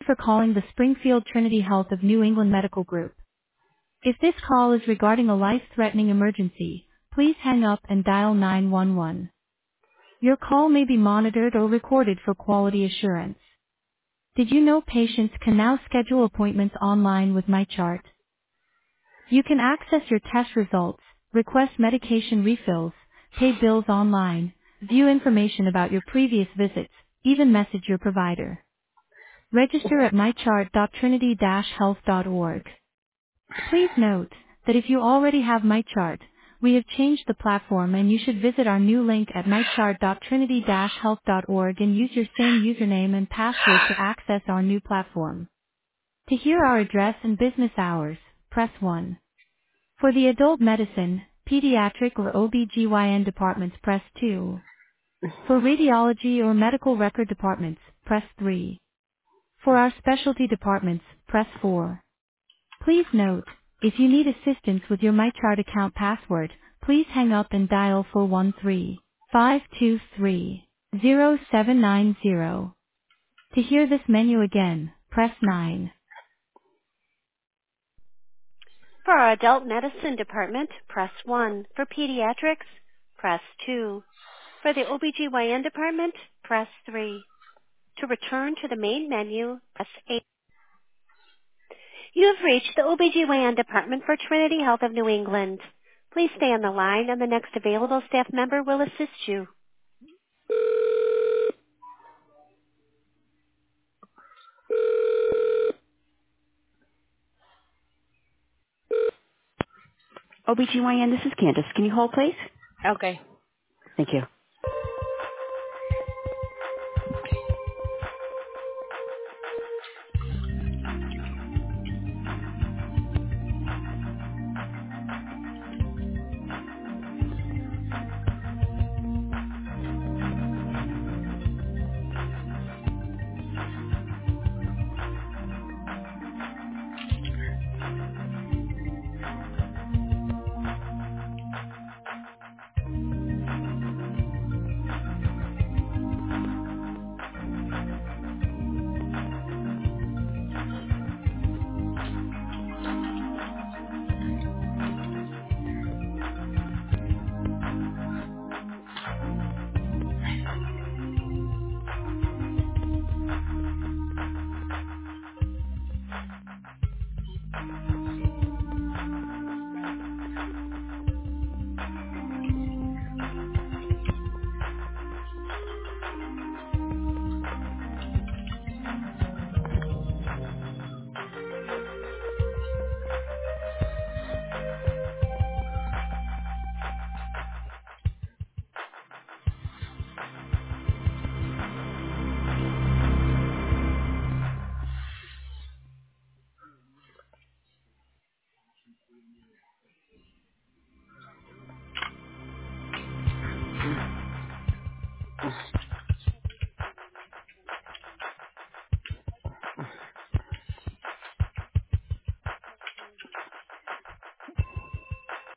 for calling the Springfield Trinity Health of New England Medical Group. If this call is regarding a life-threatening emergency, please hang up and dial 911. Your call may be monitored or recorded for quality assurance. Did you know patients can now schedule appointments online with MyChart? You can access your test results, request medication refills, pay bills online, view information about your previous visits, even message your provider. Register at mychart.trinity-health.org. Please note that if you already have MyChart, we have changed the platform and you should visit our new link at mychart.trinity-health.org and use your same username and password to access our new platform. To hear our address and business hours, press 1. For the adult medicine, pediatric or OB/GYN departments, press 2. For radiology or medical record departments, press 3. For our specialty departments, press 4. Please note, if you need assistance with your MyChart account password, please hang up and dial 413-523-0790. To hear this menu again, press 9. For our adult medicine department, press 1. For pediatrics, press 2. For the OB/GYN department, press 3. To return to the main menu, press 8. You have reached the OB/GYN department for Trinity Health of New England. Please stay on the line and the next available staff member will assist you. OB/GYN, this is Candace. Can you hold, please? Okay. Thank you.